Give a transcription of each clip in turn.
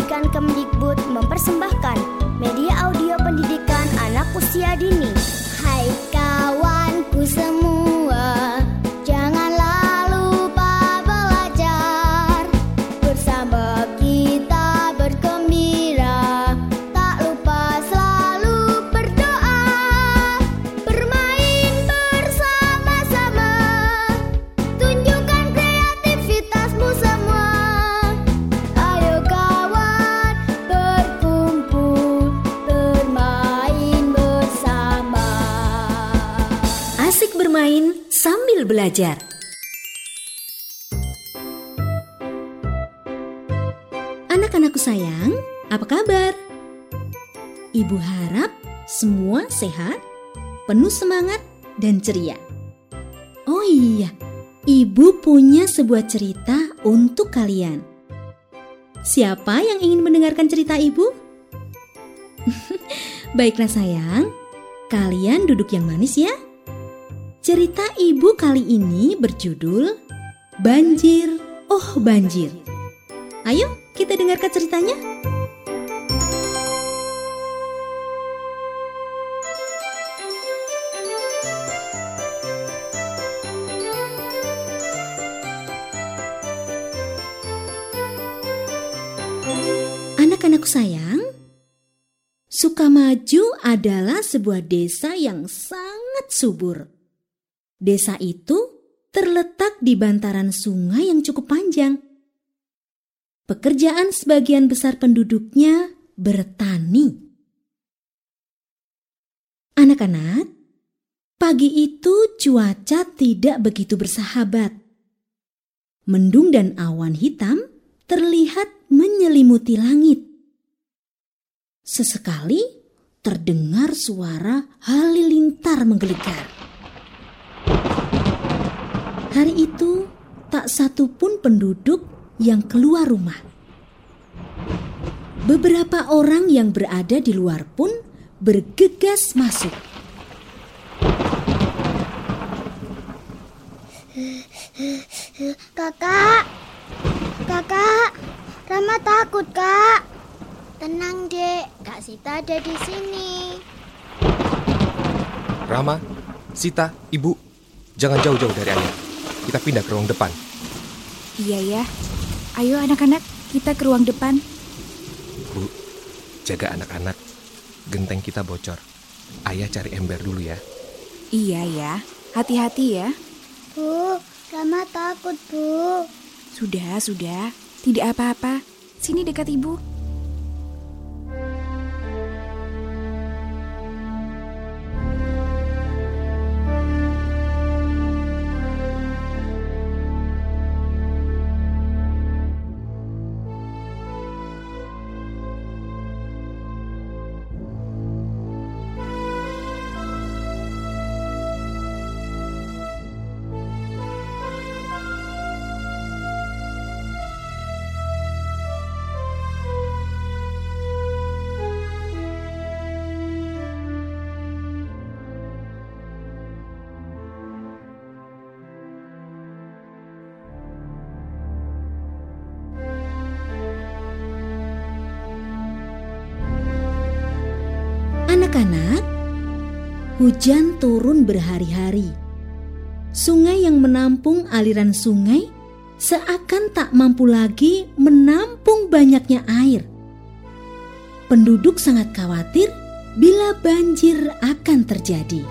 Pendidikan Kemdikbud mempersembahkan media audio pendidikan anak usia dini. Hai kawanku semua, janganlah lupa belajar. Bersama kita bergembira, tak lupa selalu berdoa. Bermain bersama-sama, tunjukkan kreativitasmu semua. Ayo kawan, berkumpul, bermain bersama. Asik bermain sambil belajar. Anak-anakku sayang, apa kabar? Ibu harap semua sehat, penuh semangat, dan ceria. Oh iya, Ibu punya sebuah cerita untuk kalian. Siapa yang ingin mendengarkan cerita Ibu? Baiklah sayang, kalian duduk yang manis ya. Cerita Ibu kali ini berjudul Banjir, Oh Banjir. Ayo kita dengarkan ceritanya. Anak-anakku sayang, Sukamaju adalah sebuah desa yang sangat subur. Desa itu terletak di bantaran sungai yang cukup panjang. Pekerjaan sebagian besar penduduknya bertani. Anak-anak, pagi itu cuaca tidak begitu bersahabat. Mendung dan awan hitam terlihat menyelimuti langit. Sesekali terdengar suara halilintar menggelegar. Hari itu tak satu pun penduduk yang keluar rumah. Beberapa orang yang berada di luar pun bergegas masuk. Kakak, Rama takut, Kak. Tenang, Dek. Kak Sita ada di sini. Rama, Sita, Ibu, jangan jauh-jauh dari ayah. Kita pindah ke ruang depan. Iya ya. Ayo anak-anak, kita ke ruang depan. Bu, jaga anak-anak. Genteng kita bocor. Ayah cari ember dulu ya. Iya ya. Hati-hati ya. Bu, Rama takut, Bu. Sudah. Tidak apa-apa. Sini dekat Ibu. Anak-anak, hujan turun berhari-hari. Sungai yang menampung aliran sungai seakan tak mampu lagi menampung banyaknya air. Penduduk sangat khawatir bila banjir akan terjadi.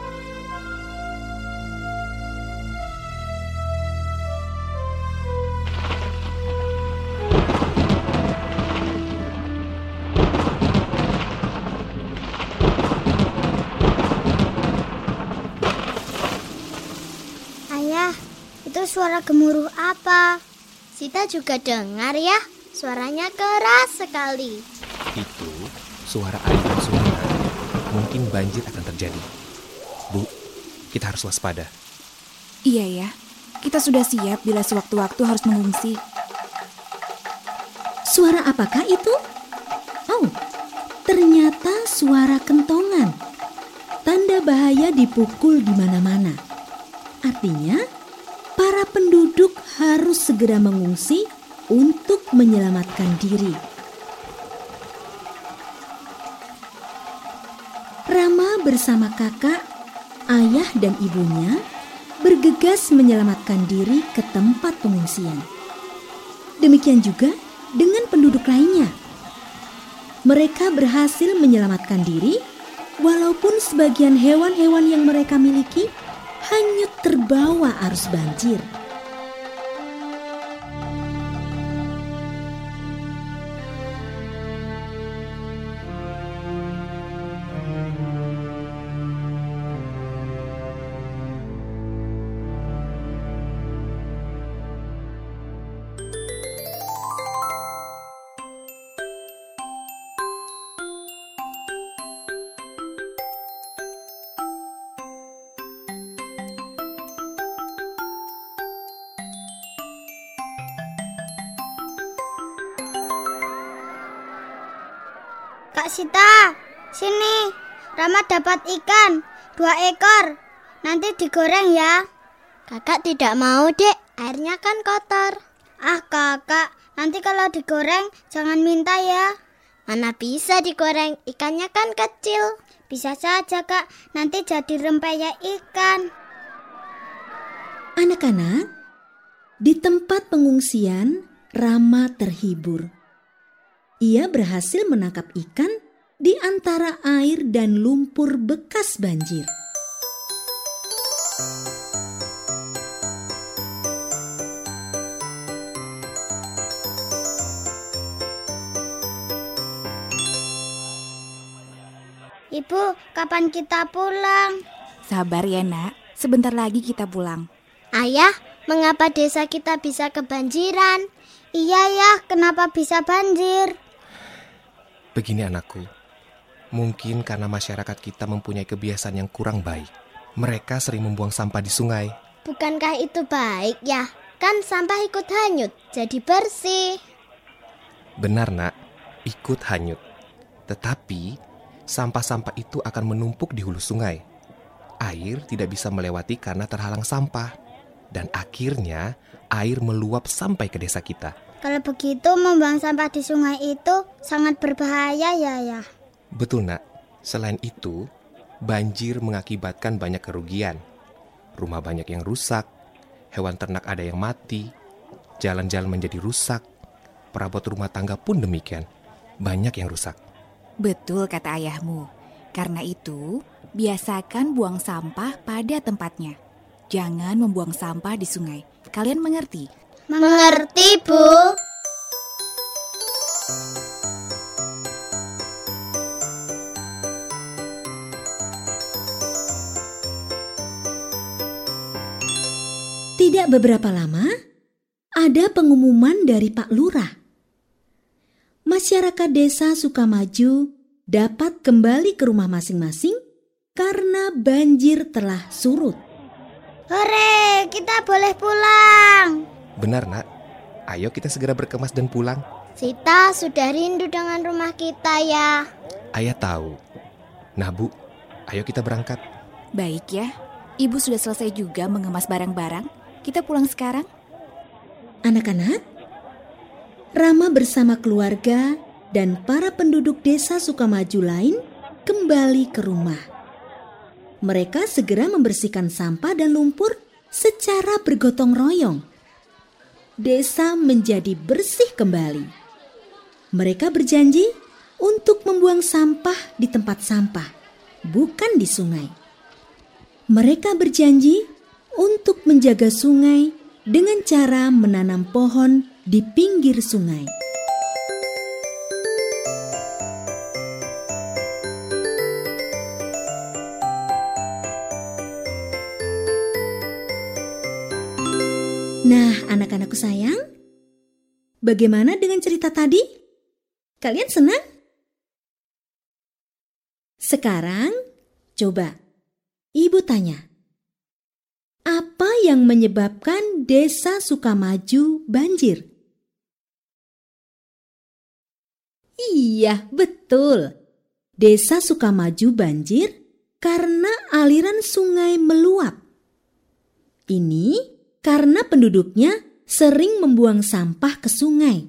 Suara gemuruh apa? Sita juga dengar ya, suaranya keras sekali. Itu suara aliran sungai. Mungkin banjir akan terjadi. Bu, kita harus waspada. Iya ya, kita sudah siap bila sewaktu-waktu harus mengungsi. Suara apakah itu? Oh, ternyata suara kentongan. Tanda bahaya dipukul di mana-mana. Artinya, para penduduk harus segera mengungsi untuk menyelamatkan diri. bersama kakak, ayah, dan ibunya bergegas menyelamatkan diri ke tempat pengungsian. Demikian juga dengan penduduk lainnya. Mereka berhasil menyelamatkan diri walaupun sebagian hewan-hewan yang mereka miliki hanyut terbawa arus banjir. Kak Sita, sini. Rama dapat ikan 2 ekor. Nanti digoreng ya. Kakak tidak mau, Dek. Airnya kan kotor. Ah, kakak, nanti kalau digoreng jangan minta ya. Mana bisa digoreng, ikannya kan kecil. Bisa saja, Kak. Nanti jadi rempeyek ikan. Anak-anak, di tempat pengungsian, Rama terhibur. Ia berhasil menangkap ikan di antara air dan lumpur bekas banjir. Ibu, kapan kita pulang? Sabar ya nak, sebentar lagi kita pulang. Ayah, mengapa desa kita bisa kebanjiran? Iya ya, kenapa bisa banjir? Begini anakku, mungkin karena masyarakat kita mempunyai kebiasaan yang kurang baik. Mereka sering membuang sampah di sungai. Bukankah itu baik ya? Kan sampah ikut hanyut, jadi bersih. Benar nak, ikut hanyut. Tetapi, sampah-sampah itu akan menumpuk di hulu sungai. Air tidak bisa melewati karena terhalang sampah. Dan akhirnya, air meluap sampai ke desa kita. Kalau begitu membuang sampah di sungai itu sangat berbahaya ya. Betul nak, selain itu banjir mengakibatkan banyak kerugian. Rumah banyak yang rusak, hewan ternak ada yang mati, jalan-jalan menjadi rusak, perabot rumah tangga pun demikian, banyak yang rusak. Betul kata ayahmu. Karena itu, biasakan buang sampah pada tempatnya. Jangan membuang sampah di sungai. Kalian mengerti? Mengerti, Bu. Tidak beberapa lama, ada pengumuman dari Pak Lurah. Masyarakat desa Sukamaju dapat kembali ke rumah masing-masing karena banjir telah surut. Hore, kita boleh pulang. Benar nak, ayo kita segera berkemas dan pulang. Sita sudah rindu dengan rumah kita ya. Ayah tahu. Nah Bu, ayo kita berangkat. Baik ya, ibu sudah selesai juga mengemas barang-barang. Kita pulang sekarang. Anak-anak, Rama bersama keluarga dan para penduduk desa Sukamaju lain kembali ke rumah. Mereka segera membersihkan sampah dan lumpur secara bergotong royong. Desa menjadi bersih kembali. Mereka berjanji untuk membuang sampah di tempat sampah, bukan di sungai. Mereka berjanji untuk menjaga sungai dengan cara menanam pohon di pinggir sungai. Nah, anak-anakku sayang, bagaimana dengan cerita tadi? Kalian senang? Sekarang, coba Ibu tanya, apa yang menyebabkan desa Sukamaju banjir? Iya, betul. Desa Sukamaju banjir karena aliran sungai meluap. Ini karena penduduknya sering membuang sampah ke sungai.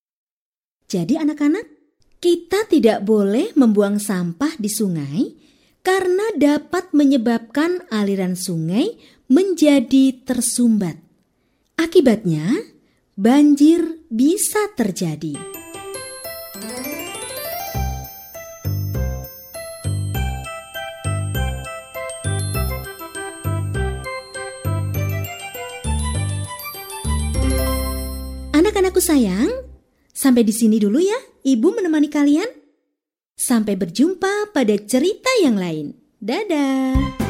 Jadi anak-anak, kita tidak boleh membuang sampah di sungai karena dapat menyebabkan aliran sungai menjadi tersumbat. Akibatnya, banjir bisa terjadi. Anak-anakku sayang, sampai di sini dulu ya, Ibu menemani kalian. Sampai berjumpa pada cerita yang lain. Dadah.